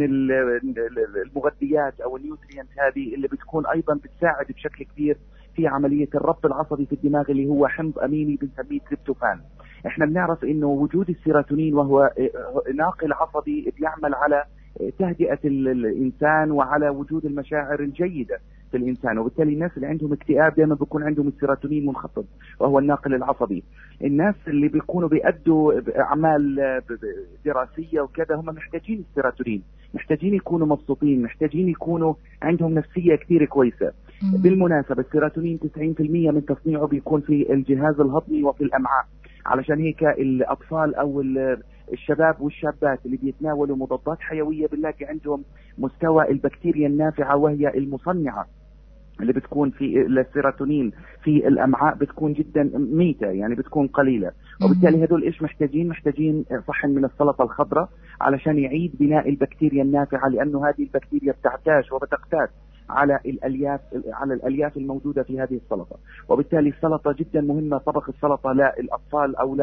المغذيات أو النيوتريانت هذه اللي بتكون أيضا بتساعد بشكل كبير في عملية الربط العصبي في الدماغ اللي هو حمض أميني بنسميه تريبتوفان. احنا بنعرف انه وجود السيروتونين وهو ناقل عصبي بيعمل على تهدئة الإنسان وعلى وجود المشاعر الجيدة في الإنسان، وبالتالي الناس اللي عندهم اكتئاب دائما بيكون عندهم السيروتونين منخفض وهو الناقل العصبي. الناس اللي بيكونوا بيأدوا أعمال دراسية وكذا هم محتاجين السيروتونين، محتاجين يكونوا مبسوطين، محتاجين يكونوا عندهم نفسية كثير كويسة. بالمناسبة السيروتونين 90% من تصنيعه بيكون في الجهاز الهضمي وفي الأمعاء. علشان هيك الأطفال أو الشباب والشابات اللي بيتناولوا مضادات حيوية بنلاقي عندهم مستوى البكتيريا النافعة وهي المصنعة اللي بتكون في السيروتونين في الأمعاء بتكون جدا ميتة، يعني بتكون قليلة. وبالتالي هدول إيش محتاجين صحن من السلطة الخضراء علشان يعيد بناء البكتيريا النافعة، لأنه هذه البكتيريا بتعتاش وبتقتات على الألياف الموجودة في هذه السلطة. وبالتالي السلطة جدا مهمة، طبخ السلطة للأطفال أو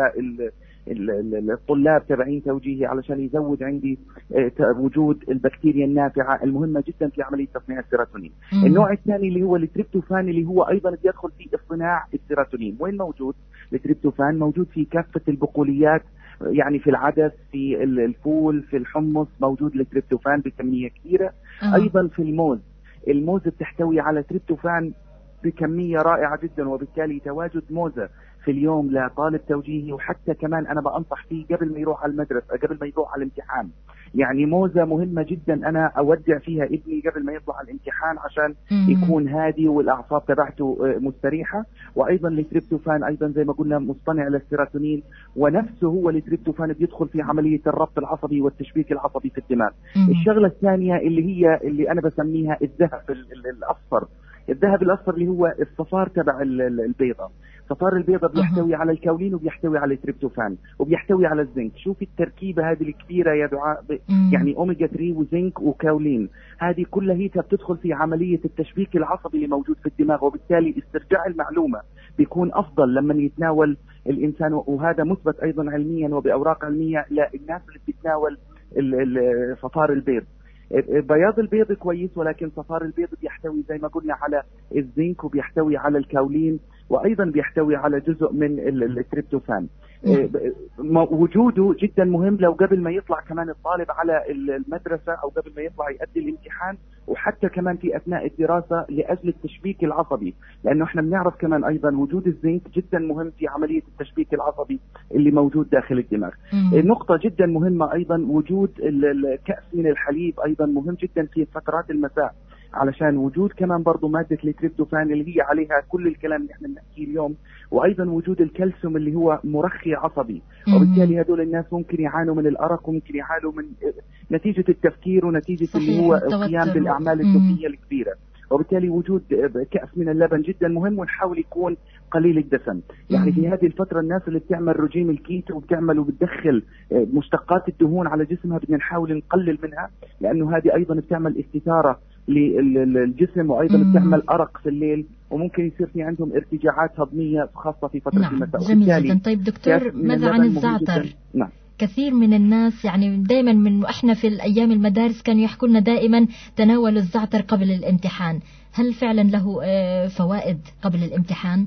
الطلاب تبعين توجيهي علشان يزود عندي وجود البكتيريا النافعة المهمة جدا في عملية تصنيع السيروتونين. النوع الثاني اللي هو التريبتوفان اللي هو أيضا بيدخل في اصطناع السيروتونين. وين موجود التريبتوفان؟ موجود في كافة البقوليات يعني في العدس، في الفول، في الحمص موجود التريبتوفان بكمية كبيرة. أيضا في الموز بتحتوي على تريبتوفان بكمية رائعة جدا، وبالتالي تواجد موزة في اليوم لطالب توجيهي، وحتى كمان أنا بأنصح فيه قبل ما يروح على المدرسة، قبل ما يروح على الامتحان. يعني موزة مهمة جدا، أنا أودع فيها ابني قبل ما يطلع على الامتحان عشان يكون هادي والأعصاب تبعته مستريحة. وأيضا التريبتوفان أيضا زي ما قلنا مصطنع للسيروتونين، ونفسه هو التريبتوفان بيدخل في عملية الربط العصبي والتشبيك العصبي في الدماغ. الشغلة الثانية اللي أنا بسميها الذهب الأصفر. الذهب الأصفر اللي هو الصفار تبع البيضة. صفار البيضة بيحتوي على الكاولين وبيحتوي على التريبتوفان وبيحتوي على الزنك. شوفي التركيبة هذه الكبيرة يا دعاء، يعني أوميجا 3 وزنك وكاولين، هذه كلها هي بتدخل في عملية التشبيك العصبي اللي موجود في الدماغ، وبالتالي استرجاع المعلومة بيكون أفضل لما يتناول الإنسان. وهذا مثبت أيضا علميا وبأوراق علمية للناس اللي بتتناول صفار البيض. بياض البيض كويس، ولكن صفار البيض بيحتوي زي ما قلنا على الزنك وبيحتوي على الكاولين، وأيضا بيحتوي على جزء من التريبتوفان. وجوده جدا مهم لو قبل ما يطلع كمان الطالب على المدرسة أو قبل ما يطلع يؤدي الامتحان، وحتى كمان في أثناء الدراسة لأجل التشبيك العصبي، لأنه احنا بنعرف كمان أيضا وجود الزنك جدا مهم في عملية التشبيك العصبي اللي موجود داخل الدماغ. نقطة جدا مهمة أيضا وجود الكأس من الحليب أيضا مهم جدا في فترات المساء، علشان وجود كمان برضو مادة التريبتوفان اللي هي عليها كل الكلام اللي احنا بنحكيه اليوم، وايضا وجود الكالسيوم اللي هو مرخي عصبي. وبالتالي هدول الناس ممكن يعانوا من الارق، وممكن يعانوا من نتيجة التفكير ونتيجة اللي هو القيام بالاعمال الذهنية الكبيرة. وبالتالي وجود كأس من اللبن جدا مهم، ونحاول يكون قليل الدسم. يعني في هذه الفترة الناس اللي بتعمل رجيم الكيتو وبتعمل وبتدخل مشتقات الدهون على جسمها بدنا نحاول نقلل منها، لأنه هذه أيضا بتعمل استثارة للجسم، وأيضا بتعمل أرق في الليل، وممكن يصير في عندهم ارتجاعات هضمية خاصة في فترة المساء. جميل جدا. طيب دكتور، ماذا عن الزعتر؟ نعم. كثير من الناس يعني دائما من احنا في الايام المدارس كانوا يحكوا لنا دائما تناول الزعتر قبل الامتحان، هل فعلا له فوائد قبل الامتحان؟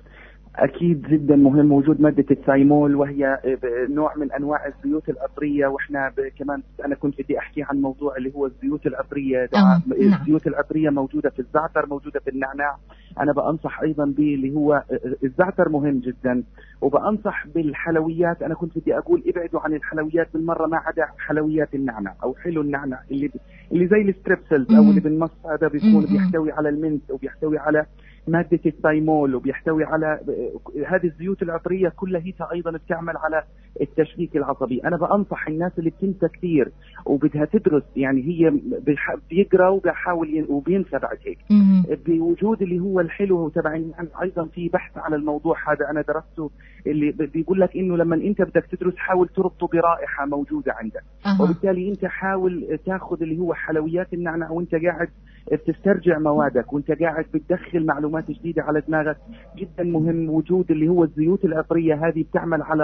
أكيد جدا مهم وجود مادة الثايمول، وهي نوع من أنواع الزيوت العطرية. وإحنا كمان أنا كنت بدي أحكي عن موضوع اللي هو الزيوت العطرية. الزيوت العطرية موجودة في الزعتر، موجودة في النعناع. أنا بأنصح أيضا اللي هو الزعتر مهم جدا، وبأنصح بالحلويات. أنا كنت بدي أقول ابعدوا عن الحلويات بالمرة، ما عدا حلويات النعناع أو حلو النعناع اللي زي الستريبسلز أو اللي بالنص، هذا بيكون بيحتوي على المنت وبيحتوي على مادة الثايمول وبيحتوي على هذه الزيوت العطرية كلها. هي أيضا بتعمل على التشبيك العصبي. أنا بأنصح الناس اللي بتنسى كثير وبدها تدرس، يعني هي بيقرأ وبيحاول وبينسى بعد هيك، بوجود اللي هو الحلو تبع النعناع. أيضا في بحث على الموضوع هذا أنا درسته، اللي بيقول لك إنه لما أنت بدك تدرس حاول تربطه برائحة موجودة عندك. وبالتالي أنت حاول تاخذ اللي هو حلويات النعناع وأنت قاعد بتسترجع موادك، وأنت قاعد بتدخل معلومات جديدة على دماغك. جدا مهم وجود اللي هو الزيوت العطرية، هذه بتعمل على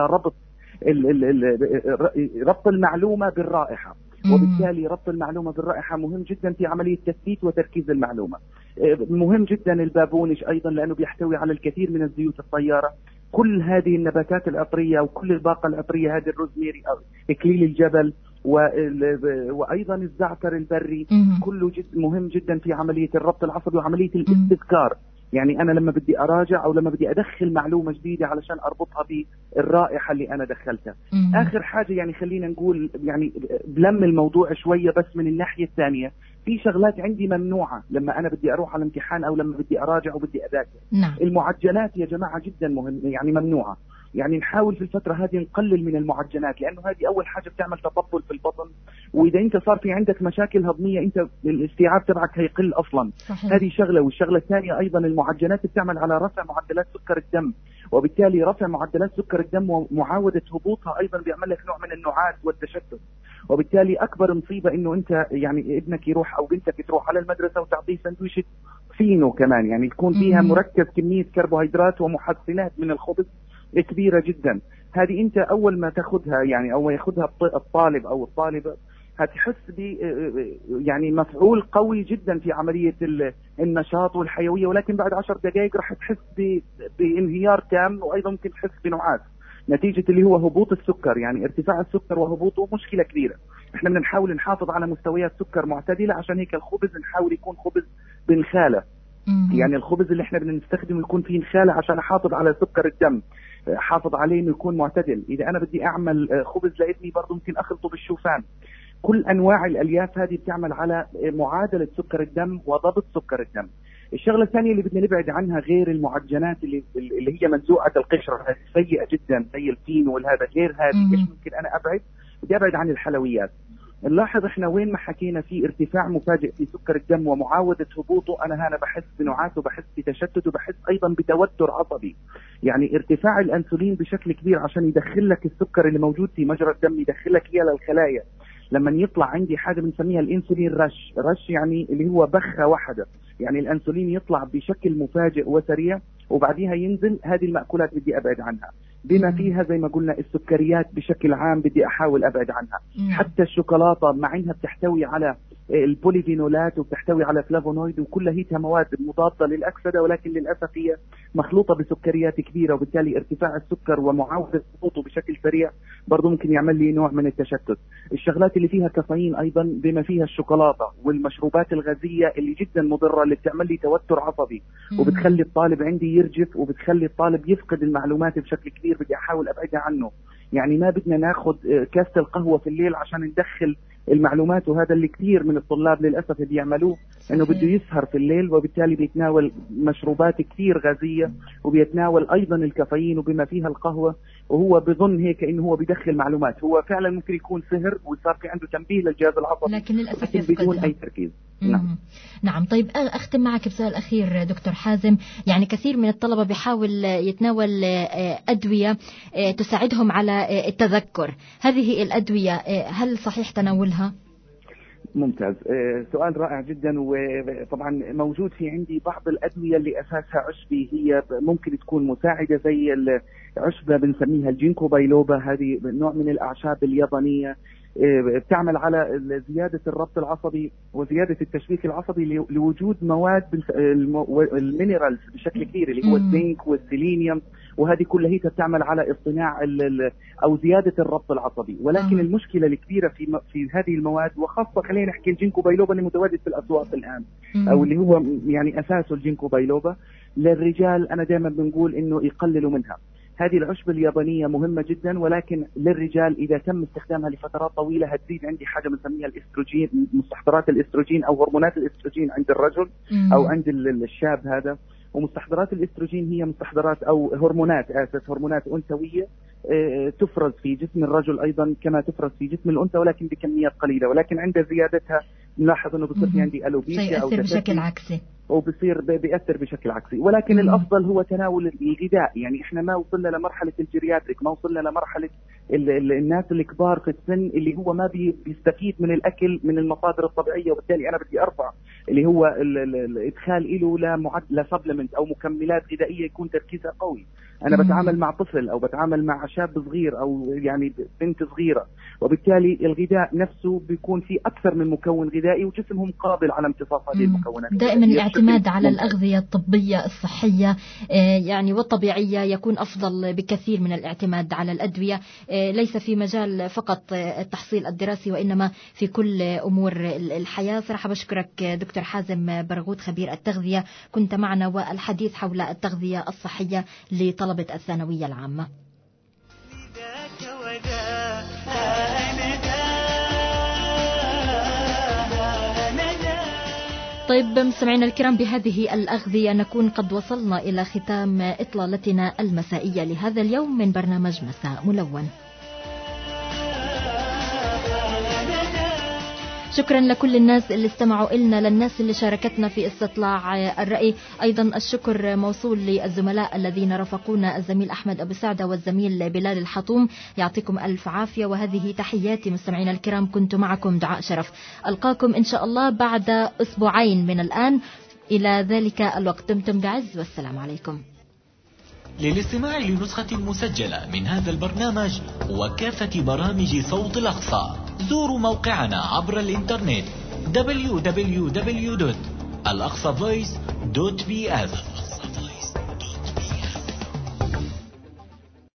ربط المعلومة بالرائحة. وبالتالي ربط المعلومة بالرائحة مهم جدا في عملية تثبيت وتركيز المعلومة. مهم جدا البابونج أيضا، لأنه بيحتوي على الكثير من الزيوت الطيارة. كل هذه النباتات العطرية وكل الباقة العطرية، هذه الروزميري أو إكليل الجبل وأيضا الزعتر البري، كله مهم جدا في عملية الربط العصبي وعملية الاستذكار. يعني أنا لما بدي أراجع أو لما بدي أدخل معلومة جديدة علشان أربطها بالرائحة اللي أنا دخلتها. آخر حاجة يعني خلينا نقول، يعني بلم الموضوع شوية بس من الناحية الثانية، في شغلات عندي ممنوعة لما أنا بدي أروح على الامتحان أو لما بدي أراجع وبدي أذاكر. المعجنات يا جماعة جدا مهم، يعني ممنوعة. يعني نحاول في الفترة هذه نقلل من المعجنات، لأنه هذه أول حاجة بتعمل تطبل في البطن، وإذا أنت صار في عندك مشاكل هضمية أنت الاستيعاب تبعك هيقل أصلا. صحيح. هذه شغلة. والشغلة الثانية أيضا المعجنات بتعمل على رفع معدلات سكر الدم، وبالتالي رفع معدلات سكر الدم ومعاودة هبوطها أيضا بيعمل لك نوع من النعاس والتشتت. وبالتالي أكبر مصيبة إنه أنت يعني ابنك يروح أو بنتك تروح على المدرسة وتعطيه سندويشة فينو كمان، يعني يكون فيها مركز كمية كربوهيدرات ومحسنات من الخبز كبيرة جدا. هذه أنت أول ما تأخذها، يعني أول يأخذها الطالب أو الطالبة، هتحس يعني مفعول قوي جدا في عملية النشاط والحيوية، ولكن بعد 10 دقائق راح تحس بانهيار تام، وأيضا ممكن تحس بنعاس. نتيجة اللي هو هبوط السكر. يعني ارتفاع السكر وهبوطه مشكلة كبيرة. احنا بدنا نحاول نحافظ على مستويات سكر معتدلة، عشان هيك الخبز نحاول يكون خبز بنخالة. يعني الخبز اللي احنا بدنا نستخدمه يكون فيه نخالة عشان احافظ على سكر الدم، حافظ عليه انه يكون معتدل. اذا انا بدي اعمل خبز لابني برضه ممكن اخلطه بالشوفان. كل انواع الالياف هذه بتعمل على معادلة سكر الدم وضبط سكر الدم. الشغله الثانيه اللي بدنا نبعد عنها غير المعجنات اللي هي منزوعه القشره، هذه سيئه جدا، زي الفين والهذا. غير هذه ايش ممكن انا ابعد؟ بدي ابعد عن الحلويات. نلاحظ احنا وين ما حكينا في ارتفاع مفاجئ في سكر الدم ومعاوده هبوطه، انا هنا بحس بنعاس وبحس بتشتت وبحس ايضا بتوتر عصبي. يعني ارتفاع الانسولين بشكل كبير عشان يدخل لك السكر اللي موجود في مجرى الدم، يدخل لك اياه للخلايا. لما يطلع عندي حاجه بنسميها الانسولين رش يعني اللي هو بخه واحده، يعني الانسولين يطلع بشكل مفاجئ وسريع وبعديها ينزل. هذه المأكولات بدي ابعد عنها، بما فيها زي ما قلنا السكريات بشكل عام بدي احاول ابعد عنها. حتى الشوكولاته مع انها بتحتوي على البوليفينولات وبتحتوي على فلافونويد وكلها هي مواد مضاده للاكسده، ولكن للاسف هي مخلوطه بسكريات كبيره، وبالتالي ارتفاع السكر ومعاوده هبوطه بشكل سريع برضه ممكن يعمل لي نوع من التشتت. الشغلات اللي فيها كافيين ايضا بما فيها الشوكولاته والمشروبات الغازيه اللي جدا مضره، اللي بتعمل لي توتر عصبي وبتخلي الطالب عندي يرجف وبتخلي الطالب يفقد المعلومات بشكل كبير، بدي احاول ابعدها عنه. يعني ما بدنا ناخذ كاسة القهوة في الليل عشان ندخل المعلومات، وهذا اللي كثير من الطلاب للأسف بيعملوه، انه بده يسهر في الليل وبالتالي بيتناول مشروبات كثير غازية وبيتناول ايضا الكافيين وبما فيها القهوة، وهو بظن هيك انه هو بيدخل معلومات. هو فعلا ممكن يكون سهر وصار في عنده تنبيه للجهاز العصبي، لكن للأسف لكن بدون اي تركيز. نعم. طيب أختم معك بسؤال أخير دكتور حازم. يعني كثير من الطلبة بيحاول يتناول أدوية تساعدهم على التذكر، هذه الأدوية هل صحيح تناولها؟ ممتاز، سؤال رائع جدا. وطبعا موجود في عندي بعض الأدوية اللي أساسها عشبي، هي ممكن تكون مساعدة، زي العشبة بنسميها الجينكو بايلوبا. هذه نوع من الأعشاب اليابانية بتعمل على زيادة الربط العصبي وزيادة التشبيك العصبي لوجود مواد المينرالز بشكل كبير، اللي هو الزنك والسيلينيوم، وهذه كلها هي بتعمل على اصطناع أو زيادة الربط العصبي. ولكن المشكلة الكبيرة في هذه المواد، وخاصة خلينا نحكي الجينكو بايلوبا اللي متواجد في الأسواق الآن، أو اللي هو يعني أساسه الجينكو بايلوبا. للرجال أنا دائما بنقول إنه يقللوا منها. هذه العشبة اليابانية مهمة جدا، ولكن للرجال إذا تم استخدامها لفترات طويلة هتزيد عندي حاجة بنسميها الاستروجين، مستحضرات الاستروجين أو هرمونات الاستروجين عند الرجل أو عند الشاب هذا. ومستحضرات الاستروجين هي مستحضرات أو هرمونات أنثوية تفرز في جسم الرجل أيضا كما تفرز في جسم الأنثى، ولكن بكميات قليلة. ولكن عند زيادتها نلاحظ أنه بصير في عندي ألوبيشيا أو بشكل عكسي، بيأثر بشكل عكسي. ولكن الأفضل هو تناول الغذاء. يعني إحنا ما وصلنا لمرحلة الجيرياتريك، ما وصلنا لمرحلة الناس الكبار في السن اللي هو ما بيستفيد من الأكل من المصادر الطبيعية، وبالتالي أنا بدي أرفع اللي هو الإدخال له لسبلمنت أو مكملات غذائية يكون تركيزها قوي. أنا بتعامل مع طفل أو بتعامل مع شاب صغير أو يعني بنت صغيرة، وبالتالي الغذاء نفسه بيكون فيه أكثر من مكون غذائي وجسمهم قابل على امتصاص هذه المكونات. دائما الاعتماد على الأغذية الطبية الصحية يعني والطبيعية يكون أفضل بكثير من الاعتماد على الأدوية، ليس في مجال فقط التحصيل الدراسي وإنما في كل أمور الحياة. صراحة بشكرك دكتور حازم برغوث خبير التغذية، كنت معنا والحديث حول التغذية الصحية لطلبة الثانوية العامة. طيب مستمعينا الكرام، بهذه الأغذية نكون قد وصلنا إلى ختام إطلالتنا المسائية لهذا اليوم من برنامج مساء ملون. شكرا لكل الناس اللي استمعوا إلنا، للناس اللي شاركتنا في استطلاع الرأي. أيضا الشكر موصول للزملاء الذين رافقونا، الزميل أحمد أبو سعدة والزميل بلال الحطوم، يعطيكم ألف عافية. وهذه تحياتي مستمعينا الكرام، كنت معكم دعاء شرف. ألقاكم إن شاء الله بعد أسبوعين من الآن. إلى ذلك الوقت دمتم بعز، والسلام عليكم. للاستماع لنسخة مسجلة من هذا البرنامج وكافة برامج صوت الأقصى زوروا موقعنا عبر الإنترنت www.alaqsavoice.bs.